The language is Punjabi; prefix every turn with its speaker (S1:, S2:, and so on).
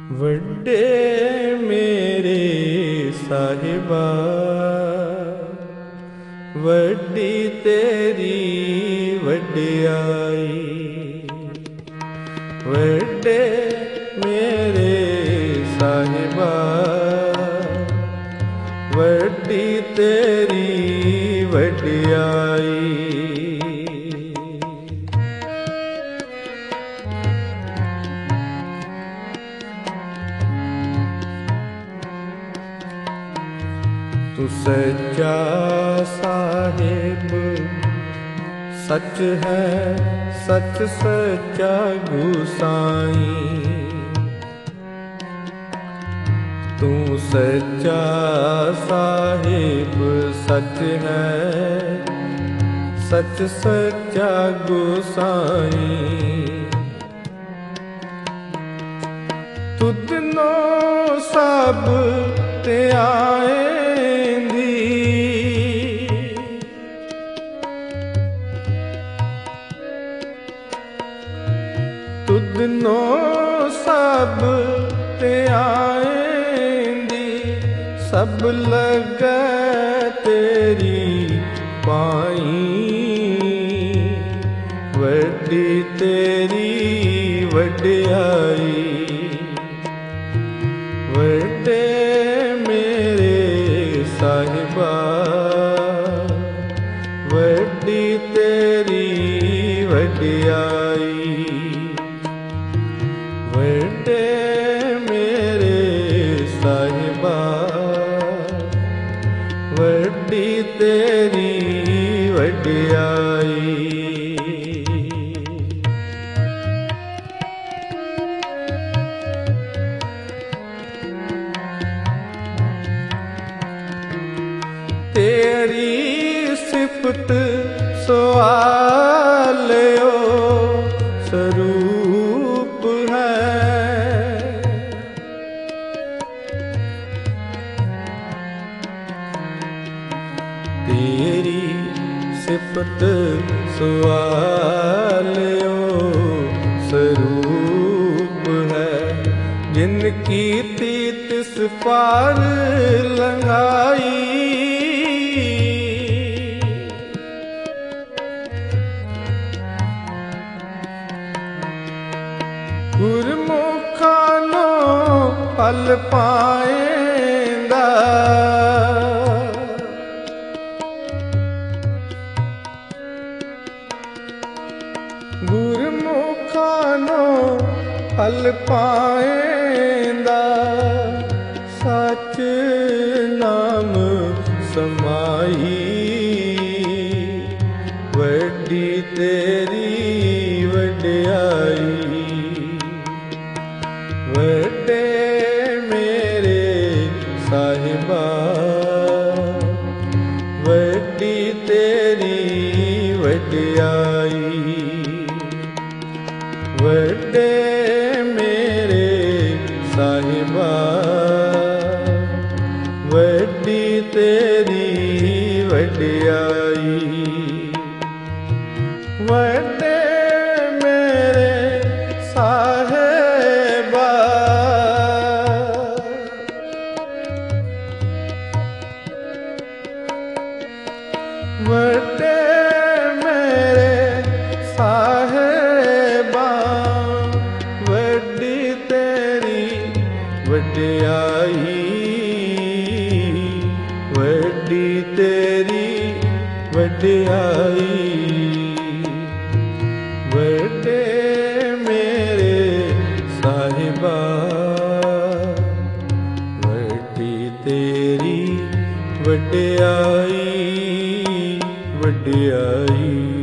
S1: ਵੱਡੇ ਮੇਰੇ ਸਾਹਿਬਾ, ਵੱਡੀ ਤੇਰੀ ਵਡਿਆਈ। ਵੱਡੇ ਮੇਰੇ ਸਾਹਿਬਾ, ਵੱਡੀ ਤੇਰੀ ਵਡਿਆਈ। तू सच्चा साहिब सच है, सच सच्चा गुसाई। तू सच्चा साहिब सच है, सच सच्चा गुसाई। तुदनो सब ते आए तुदनो सब ते आएंदी, सब लगे तेरी पाई। वड्डी तेरी वड्याई। वड्डे मेरे साहिबा, वड्डी तेरी वड्याई। ਵੱਡੇ ਮੇਰੇ ਸਾਹਿਬਾ, ਵੱਡੀ ਤੇਰੀ ਵਡਿਆਈ। ਤੇਰੀ ਸਿਫਤ ਸਵਾਲਿਓ ਸਰੂਪ तेरी सिफत सवालियो स्वरूप है। जिनकी तिस पार लंघाई। गुरमुखानो फल पाएंदा, गुरमुखानो फल पाएंदा। सच नाम समाई। वड्डी तेरी वड्याई। ਵੱਡੇ ਮੇਰੇ ਸਾਹਿਬਾ, ਵੱਡੀ ਤੇਰੀ ਵਡਿਆਈ। ਵੱਡੇ ਮੇਰੇ ਸਾਹਿਬਾ, ਵੱਡੀ ਤੇਰੀ ਵਡਿਆਈ। ਵੱਡੇ ਮੇਰੇ ਸਾਹਿਬਾ, ਵੱਡੇ ਮੇਰੇ ਸਾਹਿਬਾ, ਵੱਡੀ ਤੇਰੀ ਵਡਿਆਈ। ਵੱਡੀ ਤੇਰੀ ਵਡਿਆਈ। ਵੱਡੇ ਮੇਰੇ ਸਾਹਿਬਾ, ਵੱਡੀ ਤੇਰੀ ਵਡਿਆਈ। ਵਡਿਆਈ।